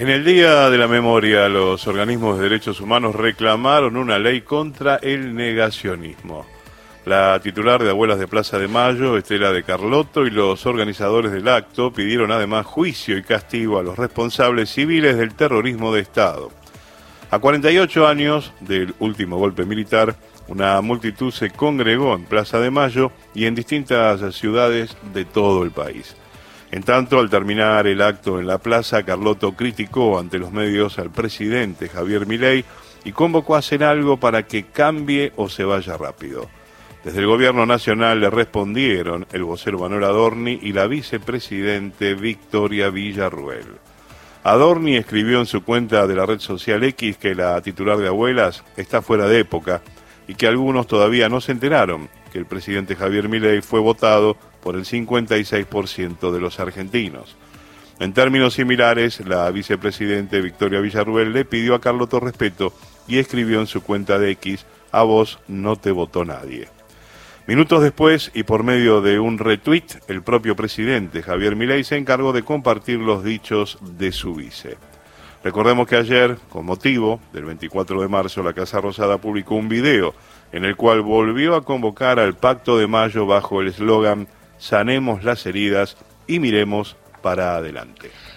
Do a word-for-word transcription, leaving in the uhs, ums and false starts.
En el Día de la Memoria, los organismos de derechos humanos reclamaron una ley contra el negacionismo. La titular de Abuelas de Plaza de Mayo, Estela de Carlotto, y los organizadores del acto pidieron además juicio y castigo a los responsables civiles del terrorismo de Estado. A cuarenta y ocho años del último golpe militar, una multitud se congregó en Plaza de Mayo y en distintas ciudades de todo el país. En tanto, al terminar el acto en la plaza, Carlotto criticó ante los medios al presidente Javier Milei y convocó a hacer algo para que cambie o se vaya rápido. Desde el gobierno nacional le respondieron el vocero Manuel Adorni y la vicepresidente Victoria Villarruel. Adorni escribió en su cuenta de la red social X que la titular de Abuelas está fuera de época y que algunos todavía no se enteraron que el presidente Javier Milei fue votado por el cincuenta y seis por ciento de los argentinos. En términos similares, la vicepresidente Victoria Villarruel le pidió a Carlotto respeto y escribió en su cuenta de X: a vos no te votó nadie. Minutos después, y por medio de un retweet, el propio presidente Javier Milei se encargó de compartir los dichos de su vice. Recordemos que ayer, con motivo del veinticuatro de marzo, la Casa Rosada publicó un video en el cual volvió a convocar al Pacto de Mayo bajo el eslogan: sanemos las heridas y miremos para adelante.